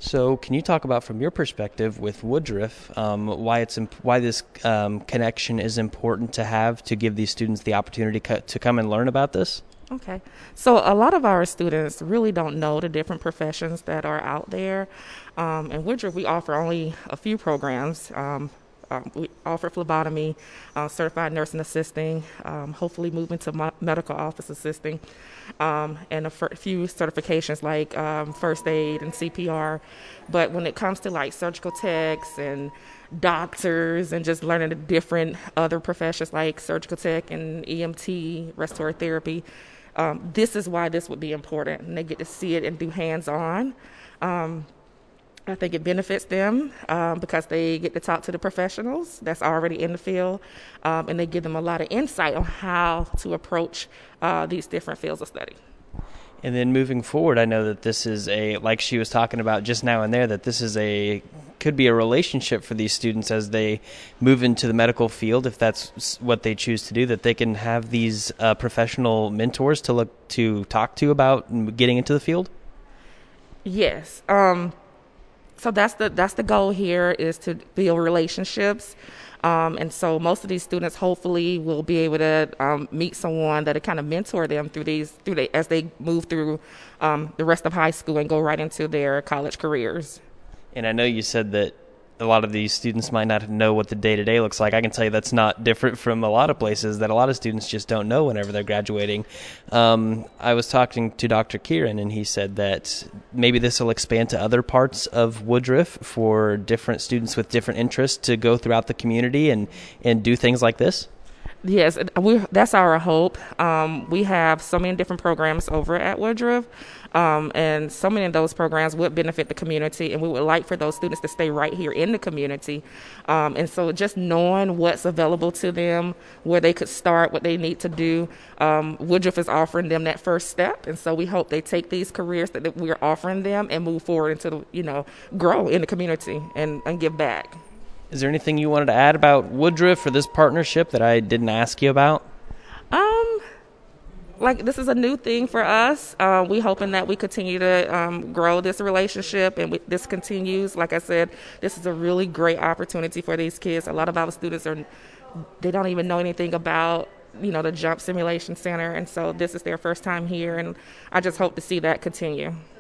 So, can you talk about, from your perspective with Woodruff, why this connection is important to have to give these students the opportunity to come and learn about this? Okay. So a lot of our students really don't know the different professions that are out there. In Woodruff, we offer only a few programs. We offer phlebotomy, certified nursing assisting, hopefully moving to medical office assisting, and few certifications like first aid and CPR. But when it comes to like surgical techs and doctors and just learning the different other professions like surgical tech and EMT, respiratory therapy, this is why this would be important. And they get to see it and do hands-on. I think it benefits them because they get to talk to the professionals that's already in the field, and they give them a lot of insight on how to approach these different fields of study. And then moving forward, I know that this is like she was talking about just now and there, that this is could be a relationship for these students as they move into the medical field, if that's what they choose to do, that they can have these professional mentors to talk to about getting into the field. Yes. So that's the goal here, is to build relationships. And so most of these students hopefully will be able to meet someone that will kind of mentor them as they move through the rest of high school and go right into their college careers. And I know you said that a lot of these students might not know what the day-to-day looks like. I can tell you that's not different from a lot of places, that a lot of students just don't know whenever they're graduating. I was talking to Dr. Kieran, and he said that maybe this will expand to other parts of Woodruff for different students with different interests to go throughout the community and do things like this. Yes, that's our hope. We have so many different programs over at Woodruff, and so many of those programs would benefit the community, and we would like for those students to stay right here in the community. And so just knowing what's available to them, where they could start, what they need to do, Woodruff is offering them that first step, and so we hope they take these careers that we're offering them and move forward into grow in the community and give back. Is there anything you wanted to add about Woodruff or this partnership that I didn't ask you about? This is a new thing for us. We hoping that we continue to grow this relationship, and this continues. Like I said, this is a really great opportunity for these kids. A lot of our students they don't even know anything about the Jump Simulation Center, and so this is their first time here, and I just hope to see that continue.